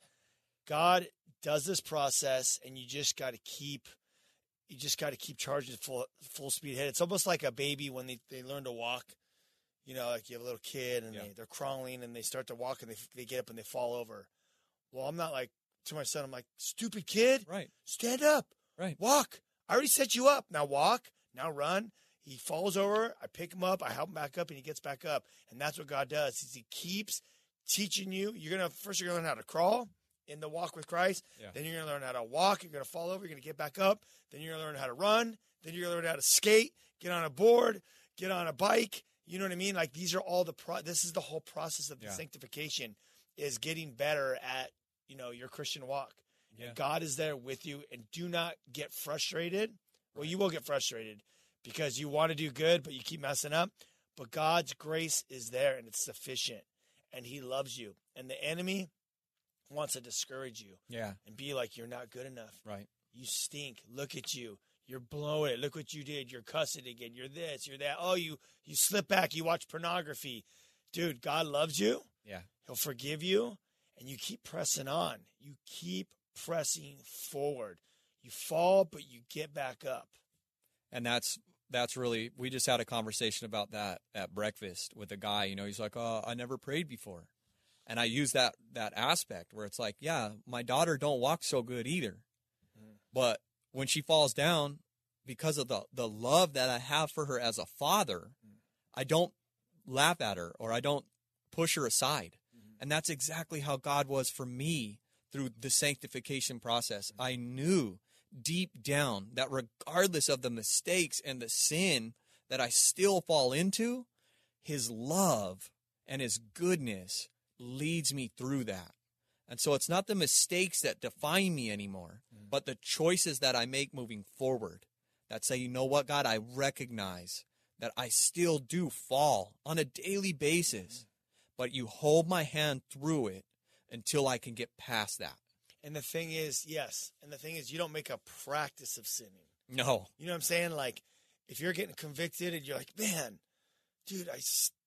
God does this process, and you just got to keep you just got to keep charging full full speed ahead. It's almost like a baby when they, they learn to walk. You know, like you have a little kid and yeah. they, they're crawling and they start to walk and they they get up and they fall over. Well, I'm not like, to my son, I'm like, stupid kid, right? Stand up, right? Walk. I already set you up. Now walk. Now run. He falls over. I pick him up. I help him back up, and he gets back up. And that's what God does. Is he keeps teaching you. You're gonna first. You're gonna learn how to crawl in the walk with Christ. Yeah. Then you're gonna learn how to walk. You're gonna fall over. You're gonna get back up. Then you're gonna learn how to run. Then you're gonna learn how to skate. Get on a board. Get on a bike. You know what I mean? Like these are all the. Pro- this is the whole process of the yeah. sanctification. Is getting better at you know your Christian walk. Yeah. And God is there with you, and do not get frustrated. Well, you will get frustrated because you want to do good, but you keep messing up. But God's grace is there, and it's sufficient, and he loves you. And the enemy wants to discourage you yeah. and be like, you're not good enough. Right. You stink. Look at you. You're blowing it. Look what you did. You're cussing again. You're this. You're that. Oh, you, you slip back. You watch pornography. Dude, God loves you. Yeah. He'll forgive you, and you keep pressing on. You keep pressing forward. You fall, but you get back up. And that's that's really, we just had a conversation about that at breakfast with a guy. You know, he's like, oh, I never prayed before. And I use that that aspect where it's like, yeah, my daughter don't walk so good either. Mm. But when she falls down, because of the, the love that I have for her as a father, mm. I don't laugh at her or I don't push her aside. Mm-hmm. And that's exactly how God was for me through the sanctification process. Mm-hmm. I knew deep down that regardless of the mistakes and the sin that I still fall into, his love and his goodness leads me through that. And so it's not the mistakes that define me anymore, mm. but the choices that I make moving forward that say, you know what, God, I recognize that I still do fall on a daily basis, mm. but you hold my hand through it until I can get past that. And the thing is, yes, and the thing is, you don't make a practice of sinning. No. You know what I'm saying? Like, if you're getting convicted and you're like, man, dude, I,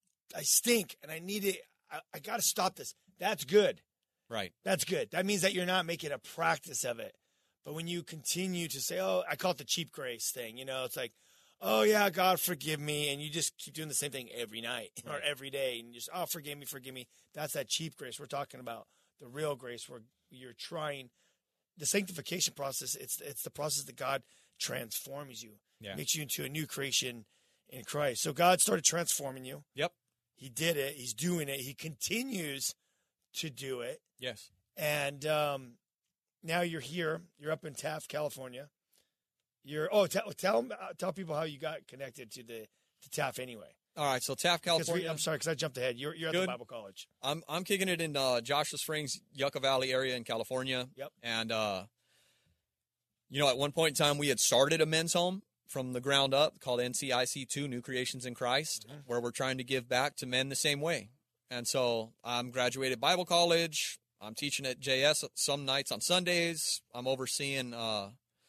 I stink and I need it. I, I got to stop this. That's good. Right. That's good. That means that you're not making a practice of it. But when you continue to say, oh, I call it the cheap grace thing. You know, it's like, oh, yeah, God, forgive me. And you just keep doing the same thing every night right. or every day. And you just, oh, forgive me, forgive me. That's that cheap grace we're talking about. the real grace where you're trying the sanctification process. It's it's the process that God transforms you, Yeah. makes you into a new creation in Christ. So God started transforming you. Yep. He did it. He's doing it. He continues to do it. Yes. And um, now you're here. You're up in Taft, California. You're oh tell tell tell people how you got connected to the to Taft anyway. All right. So Taft, 'Cause we- California. I'm sorry because I jumped ahead. You're you're at Good. the Bible College. I'm I'm kicking it in uh, Joshua Springs, Yucca Valley area in California. Yep. And uh, you know, at one point in time, we had started a men's home from the ground up called N C I C two, New Creations in Christ, Mm-hmm. where we're trying to give back to men the same way. And so I'm graduated Bible college. I'm teaching at J S some nights on Sundays. I'm overseeing uh,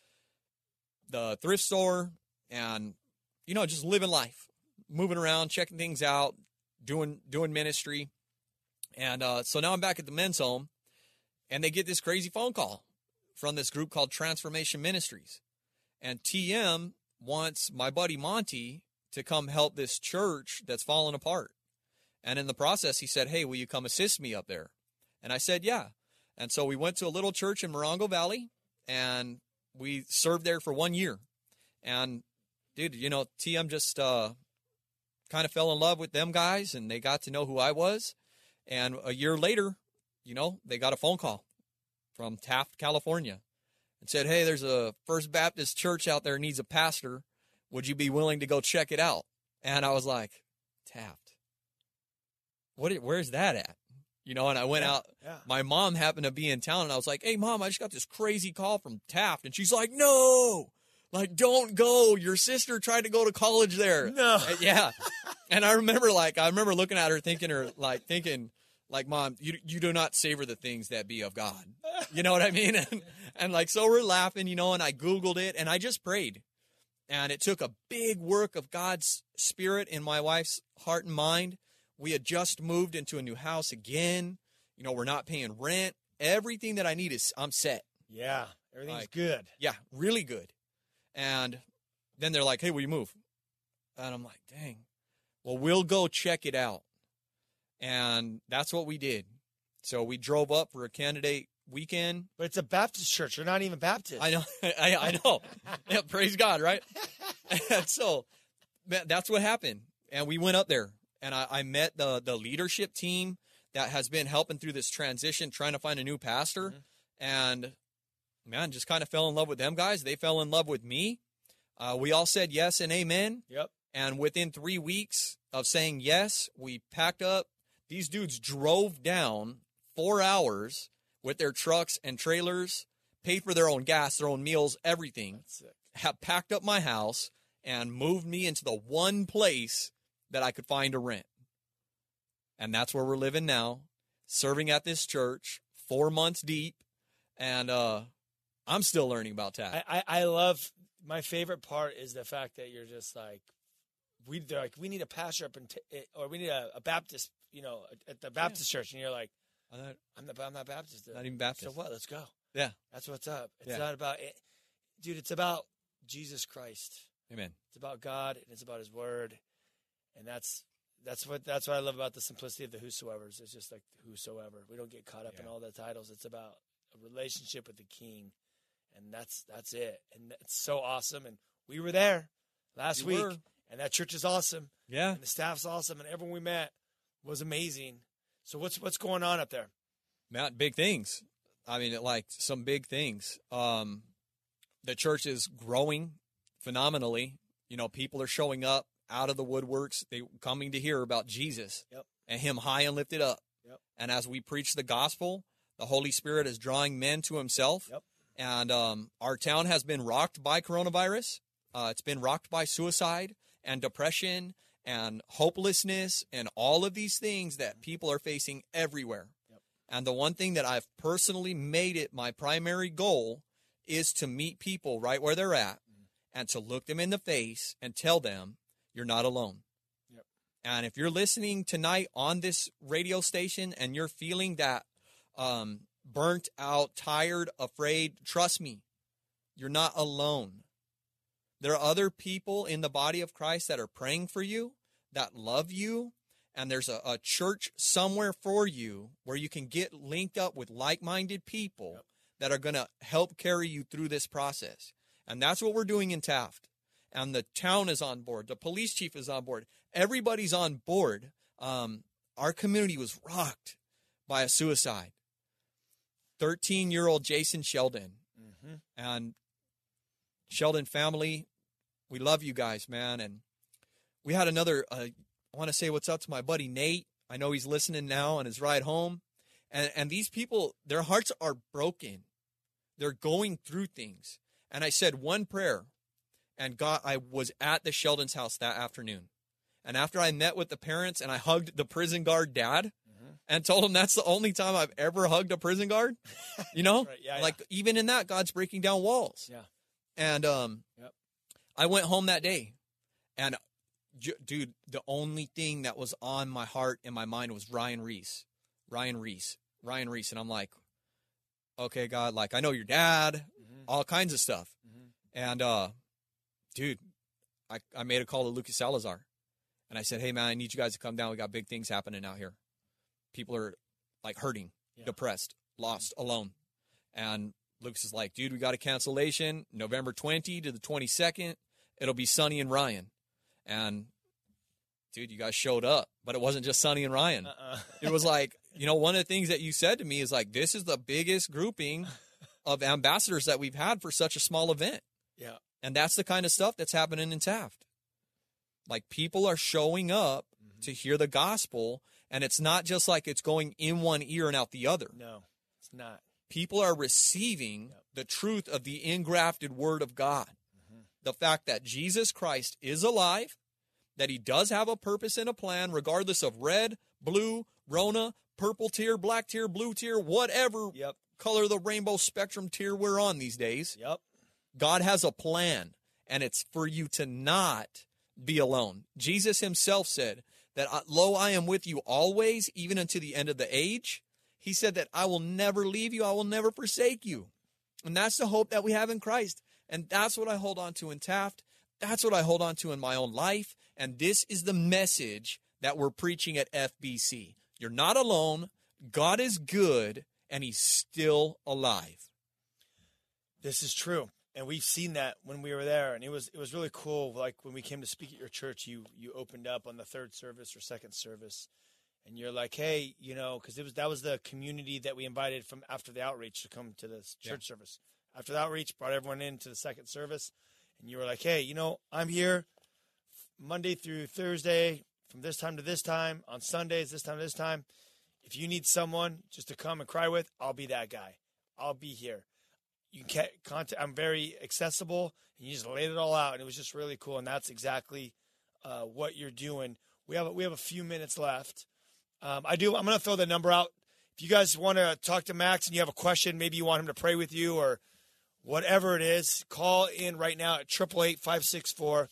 the thrift store and, you know, just living life, moving around, checking things out, doing doing ministry. And uh, so now I'm back at the men's home, and they get this crazy phone call from this group called Transformation Ministries. And T M wants my buddy Monty to come help this church that's fallen apart. And in the process, he said, hey, will you come assist me up there? And I said, yeah. And so we went to a little church in Morongo Valley, and we served there for one year. And, dude, you know, T M just uh, kind of fell in love with them guys, and they got to know who I was. And a year later, you know, they got a phone call from Taft, California, and said, hey, there's a First Baptist church out there needs a pastor. Would you be willing to go check it out? And I was like, Taft, what? Where's that at? You know, and I went Yeah, out. yeah. My mom happened to be in town, and I was like, hey, Mom, I just got this crazy call from Taft. And she's like, no, like, don't go. Your sister tried to go to college there. No. Uh, Yeah. And I remember, like, I remember looking at her thinking, her, like, thinking, like, Mom, you you do not savor the things that be of God. You know what I mean? And, and like, so we're laughing, you know, and I Googled it, and I just prayed. And it took a big work of God's Spirit in my wife's heart and mind. We had just moved into a new house again. You know, we're not paying rent. Everything that I need is, I'm set. Yeah, everything's Like- good. Yeah, really good. And then they're like, hey, will you move? And I'm like, dang. Well, we'll go check it out. And that's what we did. So we drove up for a candidate weekend. But it's a Baptist church. You're not even Baptist. I know. I, I know. Yeah, praise God, right? And so that- that's what happened. And we went up there, and I, I met the, the leadership team that has been helping through this transition, trying to find a new pastor. Mhm. And, man, just kind of fell in love with them guys. They fell in love with me. Uh, we all said yes and amen. Yep. And within three weeks of saying yes, we packed up. These dudes drove down four hours with their trucks and trailers, paid for their own gas, their own meals, everything, That's it. have packed up my house and moved me into the one place that I could find to rent. And that's where we're living now, serving at this church, four months deep. And uh, I'm still learning about Taft. I, I, I love, my favorite part is the fact that you're just like, we they're like, we need a pastor up in, t- or we need a, a Baptist, you know, at the Baptist church. And you're like, I'm not, I'm not, I'm not Baptist. not even Baptist. So what? Let's go. Yeah. That's what's up. It's Yeah. not about it. Dude, it's about Jesus Christ. Amen. It's about God and it's about his word. And that's that's what that's what I love about the simplicity of the whosoever's. It's just like whosoever. We don't get caught up in Yeah. all the titles. It's about a relationship with the King. And that's that's it. And it's so awesome. And we were there last You week. were. And that church is awesome. Yeah. And the staff's awesome. And everyone we met was amazing. So what's what's going on up there? Matt, big things. I mean, like some big things. Um, the church is growing phenomenally. You know, people are showing up out of the woodworks. They coming to hear about Jesus Yep. and him high and lifted up. Yep. And as we preach the gospel, the Holy Spirit is drawing men to himself. Yep. And um, our town has been rocked by coronavirus. Uh, it's been rocked by suicide and depression and hopelessness and all of these things that people are facing everywhere. Yep. And the one thing that I've personally made it my primary goal is to meet people right where they're at and to look them in the face and tell them you're not alone. Yep. And if you're listening tonight on this radio station and you're feeling that um, burnt out, tired, afraid, trust me, you're not alone. There are other people in the body of Christ that are praying for you, that love you, and there's a, a church somewhere for you where you can get linked up with like-minded people yep. that are going to help carry you through this process. And that's what we're doing in Taft. And the town is on board. The police chief is on board. Everybody's on board. Um, our community was rocked by a suicide. thirteen-year-old Jason Sheldon. Mm-hmm. And Sheldon family, we love you guys, man. And we had another, uh, I want to say what's up to my buddy Nate. I know he's listening now on his ride home. And, and these people, their hearts are broken. They're going through things. And I said one prayer, and God, I was at the Sheldon's house that afternoon. And after I met with the parents and I hugged the prison guard dad mm-hmm. and told him that's the only time I've ever hugged a prison guard, you know, right. yeah, like yeah. even in that, God's breaking down walls. Yeah. And um, yep. I went home that day, and dude, the only thing that was on my heart and my mind was Ryan Reese, Ryan Reese, Ryan Reese. And I'm like, okay, God, like I know your dad, mm-hmm. all kinds of stuff. Mm-hmm. And uh, dude, I, I made a call to Lucas Salazar. And I said, hey, man, I need you guys to come down. We got big things happening out here. People are, like, hurting, yeah. depressed, lost, alone. And Lucas is like, dude, we got a cancellation November twentieth to the twenty-second. It'll be Sonny and Ryan. And, dude, you guys showed up. But it wasn't just Sonny and Ryan. Uh-uh. It was like, you know, one of the things that you said to me is, like, this is the biggest grouping of ambassadors that we've had for such a small event. Yeah. And that's the kind of stuff that's happening in Taft. Like, people are showing up mm-hmm. to hear the gospel, and it's not just like it's going in one ear and out the other. No, it's not. People are receiving yep. the truth of the engrafted word of God. Mm-hmm. The fact that Jesus Christ is alive, that he does have a purpose and a plan, regardless of red, blue, Rona, purple tier, black tier, blue tier, whatever yep. color of the rainbow spectrum tier we're on these days. Yep. God has a plan, and it's for you to not be alone. Jesus himself said that, lo, I am with you always, even unto the end of the age. He said that I will never leave you. I will never forsake you. And that's the hope that we have in Christ. And that's what I hold on to in Taft. That's what I hold on to in my own life. And this is the message that we're preaching at F B C. You're not alone. God is good, and he's still alive. This is true. And we've seen that when we were there, and it was it was really cool. Like when we came to speak at your church, you you opened up on the third service or second service, and you're like, hey, you know, because it was that was the community that we invited from after the outreach to come to this church yeah. service. After the outreach, brought everyone into the second service, and you were like, hey, you know, I'm here Monday through Thursday from this time to this time, on Sundays this time to this time. If you need someone just to come and cry with, I'll be that guy. I'll be here. You can contact. I'm very accessible, and you just laid it all out, and it was just really cool. And that's exactly uh, what you're doing. We have we have a few minutes left. Um, I do. I'm going to throw the number out. If you guys want to talk to Max and you have a question, maybe you want him to pray with you or whatever it is, call in right now at eight eight eight, five six four,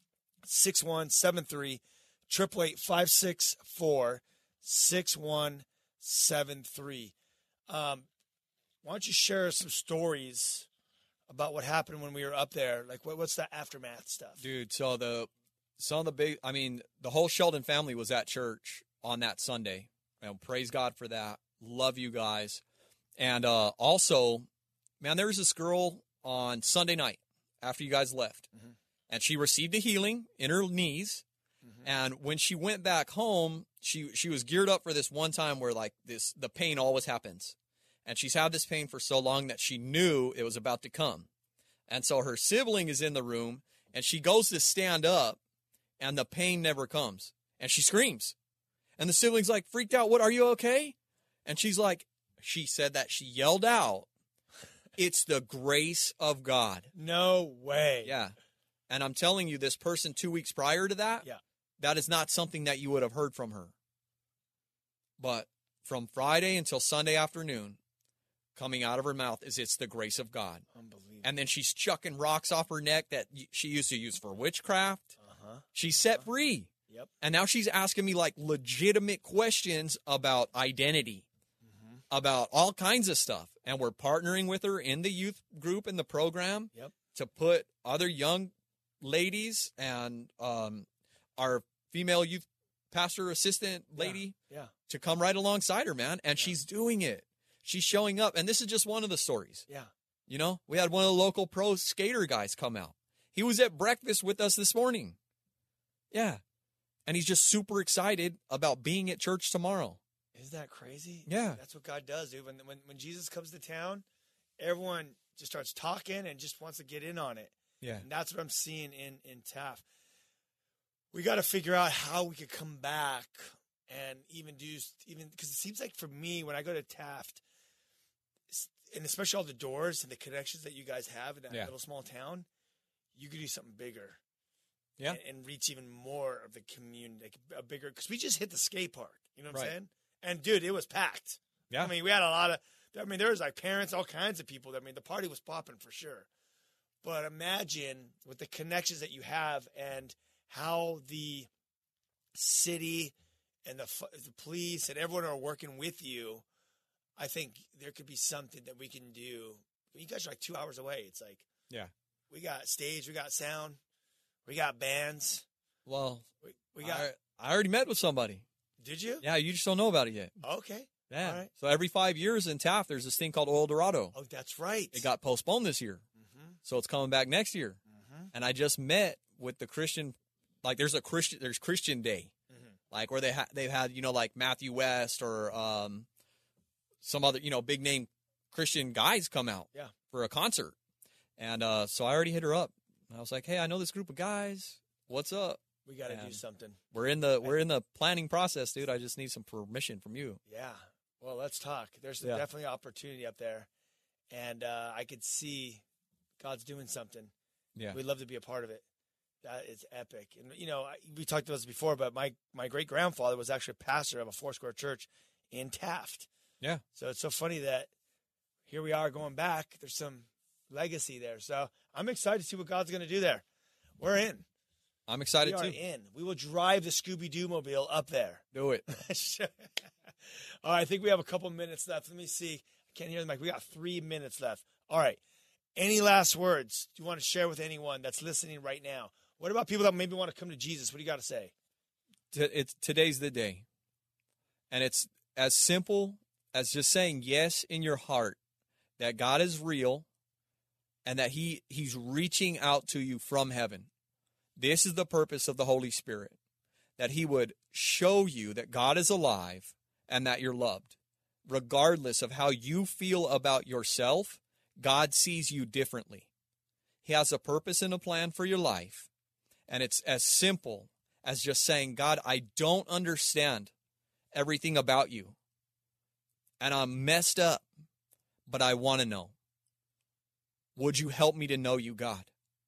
six one seven three. eight eight eight, five six four, six one seven three. Um, Why don't you share some stories about what happened when we were up there? Like, what, what's the aftermath stuff? Dude, so the some of the big, I mean, the whole Sheldon family was at church on that Sunday. You know, praise God for that. Love you guys. And uh, also, man, there was this girl on Sunday night after you guys left, mm-hmm. and she received a healing in her knees. Mm-hmm. And when she went back home, she she was geared up for this one time where, like, this the pain always happens. And she's had this pain for so long that she knew it was about to come. And so her sibling is in the room, and she goes to stand up, and the pain never comes. And she screams. And the sibling's like, freaked out, what, are you okay? And she's like, she said that she yelled out, it's the grace of God. No way. Yeah. And I'm telling you, this person two weeks prior to that, yeah. that is not something that you would have heard from her. But from Friday until Sunday afternoon, coming out of her mouth is it's the grace of God. Unbelievable. And then she's chucking rocks off her neck that she used to use for witchcraft. Uh-huh. She's set uh-huh. free. Yep. And now she's asking me like legitimate questions about identity, mm-hmm. about all kinds of stuff. And we're partnering with her in the youth group in the program yep. to put other young ladies and um, our female youth pastor assistant lady Yeah. yeah. to come right alongside her, man. And yeah. she's doing it. She's showing up. And this is just one of the stories. Yeah. You know, we had one of the local pro skater guys come out. He was at breakfast with us this morning. Yeah. And he's just super excited about being at church tomorrow. Isn't that crazy? Yeah. That's what God does, dude. When, when, when Jesus comes to town, everyone just starts talking and just wants to get in on it. Yeah. And that's what I'm seeing in, in Taft. We got to figure out how we could come back and even do, even because it seems like for me, when I go to Taft, and especially all the doors and the connections that you guys have in that yeah. little small town, you could do something bigger. Yeah. And, and reach even more of the community, like a bigger, because we just hit the skate park. You know what I'm right. saying? And, dude, it was packed. Yeah. I mean, we had a lot of, I mean, there was like parents, all kinds of people. I mean, the party was popping for sure. But imagine with the connections that you have and how the city and the, the police and everyone are working with you, I think there could be something that we can do. You guys are like two hours away. It's like, yeah, we got stage, we got sound, we got bands. Well, we, we got. I, I already met with somebody. Did you? Yeah, you just don't know about it yet. Okay. Yeah. All right. So every five years in Taft, there's this thing called Oil Dorado. Oh, that's right. It got postponed this year. Mm-hmm. So it's coming back next year. Mm-hmm. And I just met with the Christian, like there's a Christian, there's Christian Day, mm-hmm. like where they ha- they've had, you know, like Matthew West or um, some other, you know, big name Christian guys come out yeah. for a concert. And uh, so I already hit her up. I was like, hey, I know this group of guys. What's up? We got to do something. We're in the we're in the planning process, dude. I just need some permission from you. Yeah. Well, let's talk. There's yeah. definitely opportunity up there, and uh, I could see God's doing something. Yeah, we'd love to be a part of it. That is epic. And you know, we talked about this before, but my my great grandfather was actually a pastor of a Four Square church in Taft. Yeah. So it's so funny that here we are going back. There's some legacy there. So I'm excited to see what God's going to do there. We're in. I'm excited we too. are in. We will drive the Scooby-Doo mobile up there. Do it. All right, I think we have a couple minutes left. Let me see. I can't hear the mic. We got three minutes left. All right. Any last words you want to share with anyone that's listening right now? What about people that maybe want to come to Jesus? What do you got to say? It's today's the day. And it's as simple as just saying yes in your heart that God is real and that he he's reaching out to you from heaven. This is the purpose of the Holy Spirit, that he would show you that God is alive and that you're loved. Regardless of how you feel about yourself, God sees you differently. He has a purpose and a plan for your life, and it's as simple as just saying, God, I don't understand everything about you, and I'm messed up, but I want to know. Would you help me to know you, God?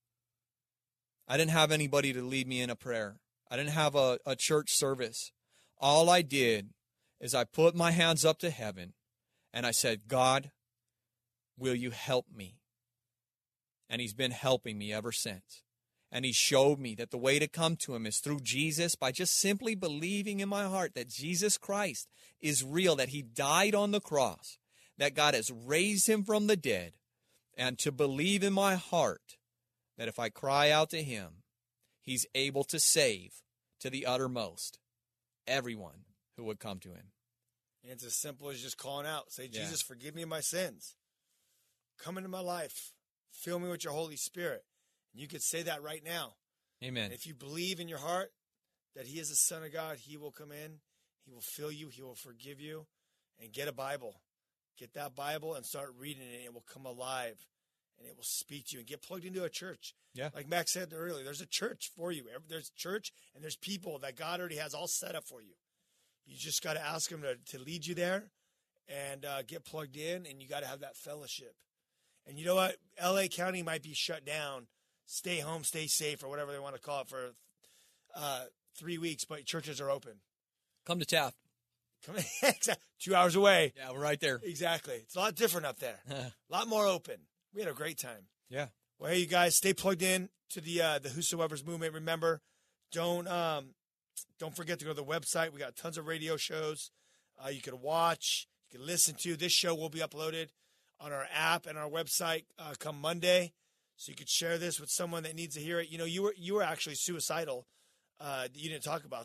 I didn't have anybody to lead me in a prayer. I didn't have a, a church service. All I did is I put my hands up to heaven and I said, God, will you help me? And he's been helping me ever since. And he showed me that the way to come to him is through Jesus, by just simply believing in my heart that Jesus Christ is real, that he died on the cross, that God has raised him from the dead, and to believe in my heart that if I cry out to him, he's able to save to the uttermost everyone who would come to him. And it's as simple as just calling out. Say, Yeah. Jesus, forgive me of my sins. Come into my life. Fill me with your Holy Spirit. And you could say that right now. Amen. And if you believe in your heart that he is the Son of God, he will come in. He will fill you. He will forgive you. And get a Bible. Get that Bible and start reading it. And it will come alive. And it will speak to you. And get plugged into a church. Yeah. Like Max said earlier, there's a church for you. There's church and there's people that God already has all set up for you. You just got to ask him to, to lead you there and uh, get plugged in. And you got to have that fellowship. And you know what? L A County might be shut down. Stay home, stay safe, or whatever they want to call it for uh, three weeks. But churches are open. Come to Taft. Come Two hours away. Yeah, we're right there. Exactly. It's a lot different up there. A lot more open. We had a great time. Yeah. Well, hey, you guys, stay plugged in to the uh, the Whosoever's movement. Remember, don't um, don't forget to go to the website. We got tons of radio shows uh, you can watch, you can listen to. This show will be uploaded on our app and our website uh, come Monday, so you could share this with someone that needs to hear it. You know, you were you were actually suicidal. Uh, you didn't talk about that.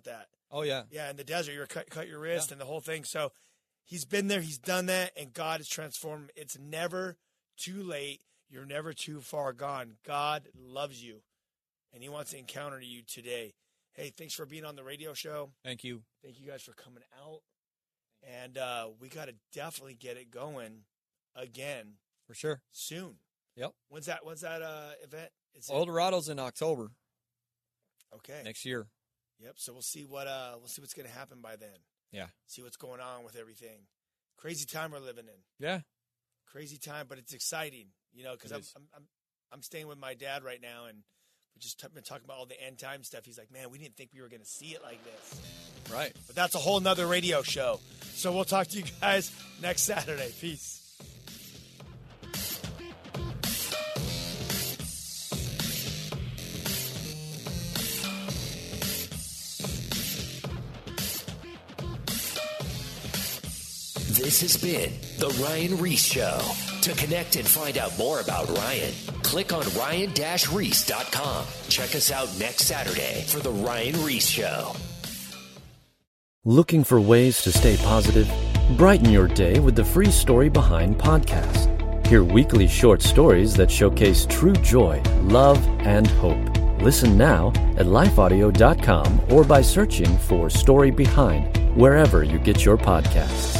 Oh, yeah. Yeah, in the desert, you were cut, cut your wrist Yeah. and the whole thing. So he's been there, he's done that, and God has transformed him. It's never too late. You're never too far gone. God loves you, and he wants to encounter you today. Hey, thanks for being on the radio show. Thank you. Thank you guys for coming out. And uh, we got to definitely get it going again For sure. soon. Yep. When's that? When's that uh, event? It's El Dorado's in October okay. next year. Yep. So we'll see what uh we'll see what's gonna happen by then. Yeah. See what's going on with everything. Crazy time we're living in. Yeah. Crazy time, but it's exciting. You know, because It I'm, is. I'm I'm I'm staying with my dad right now, and we just t- been talking about all the end time stuff. He's like, man, we didn't think we were gonna see it like this. Right. But that's a whole nother radio show. So we'll talk to you guys next Saturday. Peace. This has been The Ryan Reese Show. To connect and find out more about Ryan, click on ryan dash reese dot com. Check us out next Saturday for The Ryan Reese Show. Looking for ways to stay positive? Brighten your day with the Free Story Behind podcast. Hear weekly short stories that showcase true joy, love, and hope. Listen now at life audio dot com or by searching for Story Behind wherever you get your podcasts.